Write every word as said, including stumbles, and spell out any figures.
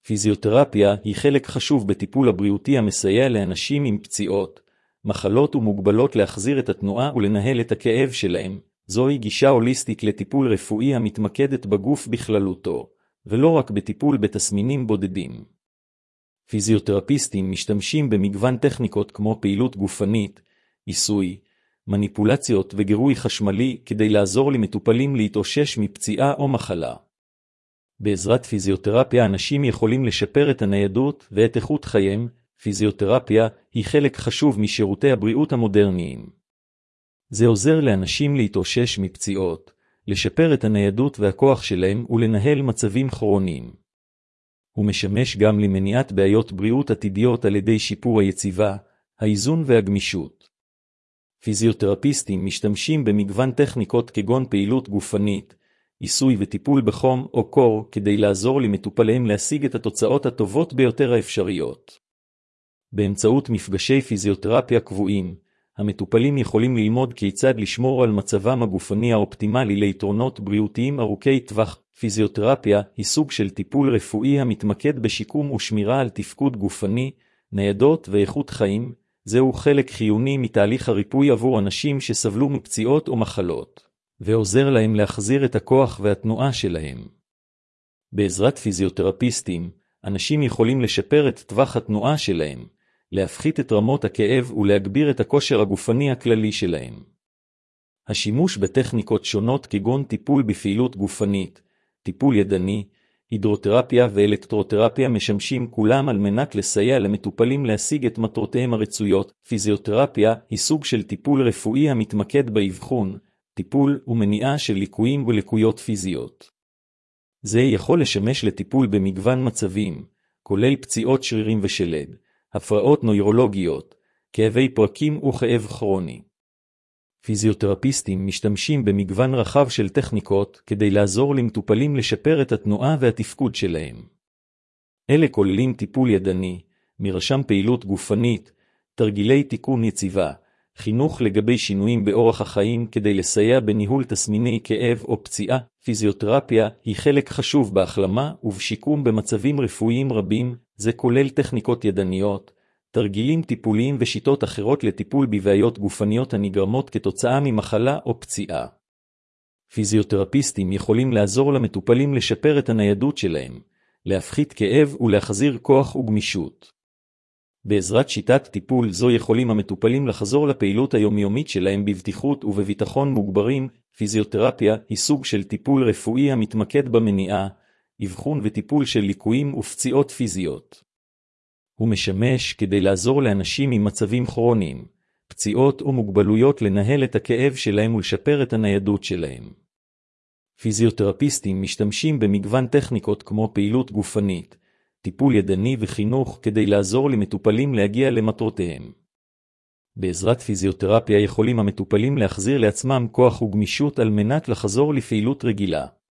פיזיותרפיה היא חלק חשוב בטיפול הבריאותי המסייע לאנשים עם פציעות, מחלות ומוגבלות להחזיר את התנועה ולנהל את הכאב שלהם. זוהי גישה הוליסטית לטיפול רפואי המתמקדת בגוף בכללותו, ולא רק בטיפול בתסמינים בודדים. פיזיותרפיסטים משתמשים במגוון טכניקות כמו פעילות גופנית, עיסוי, מניפולציות וגירוי חשמלי כדי לעזור למטופלים להתאושש מפציעה או מחלה. בעזרת פיזיותרפיה אנשים יכולים לשפר את הניידות ואת איכות חייהם. פיזיותרפיה היא חלק חשוב משירותי הבריאות המודרניים. זה עוזר לאנשים להתאושש מפציעות, לשפר את הניידות והכוח שלהם ולנהל מצבים כרוניים. הוא משמש גם למניעת בעיות בריאות עתידיות על ידי שיפור היציבה, האיזון והגמישות. פיזיותרפיסטים משתמשים במגוון טכניקות כגון פעילות גופנית, עיסוי וטיפול בחום או קור כדי לעזור למטופליהם להשיג את התוצאות הטובות ביותר האפשריות. באמצעות מפגשי פיזיותרפיה קבועים, המטופלים יכולים ללמוד כיצד לשמור על מצבם הגופני האופטימלי ליתרונות בריאותיים ארוכי טווח. פיזיותרפיה היא סוג של טיפול רפואי המתמקד בשיקום ושמירה על תפקוד גופני, ניידות ואיכות חיים. זהו חלק חיוני מתהליך הריפוי עבור אנשים שסבלו מפציעות או מחלות, ועוזר להם להחזיר את הכוח והתנועה שלהם. בעזרת פיזיותרפיסטים, אנשים יכולים לשפר את טווח התנועה שלהם, להפחית את רמות הכאב ולהגביר את הכושר הגופני הכללי שלהם. השימוש בטכניקות שונות כגון טיפול בפעילות גופנית, טיפול ידני, הידרותרפיה ואלקטרותרפיה משמשים כולם על מנת לסייע למטופלים להשיג את מטרותיהם הרצויות. פיזיותרפיה היא סוג של טיפול רפואי המתמקד באבחון, טיפול ומניעה של ליקויים ולקויות פיזיות. זה יכול לשמש לטיפול במגוון מצבים, כולל פציעות שרירים ושלד, הפרעות נוירולוגיות, כאבי פרקים וכאב כרוני. פיזיותרפיסטים משתמשים במגוון רחב של טכניקות כדי לעזור למטופלים לשפר את התנועה והתפקוד שלהם. אלה כוללים טיפול ידני, מרשם פעילות גופנית, תרגילי תיקון יציבה, חינוך לגבי שינויים באורח החיים כדי לסייע בניהול תסמיני כאב או פציעה. פיזיותרפיה היא חלק חשוב בהחלמה ובשיקום במצבים רפואיים רבים. זה כולל טכניקות ידניות, תרגילים טיפוליים ושיטות אחרות לטיפול בבעיות גופניות הנגרמות כתוצאה ממחלה או פציעה. פיזיותרפיסטים יכולים לעזור למטופלים לשפר את הניידות שלהם, להפחית כאב ולהחזיר כוח וגמישות. בעזרת שיטת טיפול זו יכולים המטופלים לחזור לפעילות היומיומית שלהם בבטיחות ובביטחון מוגברים. פיזיותרפיה היא סוג של טיפול רפואי המתמקד במניעה, אבחון וטיפול של ליקויים ופציעות פיזיות. הוא משמש כדי לעזור לאנשים עם מצבים כרוניים, פציעות או מוגבלויות לנהל את הכאב שלהם ולשפר את הניידות שלהם. פיזיותרפיסטים משתמשים במגוון טכניקות כמו פעילות גופנית, טיפול ידני וחינוך כדי לעזור למטופלים להגיע למטרותיהם. בעזרת פיזיותרפיה יכולים המטופלים להחזיר לעצמם כוח וגמישות על מנת לחזור לפעילות רגילה.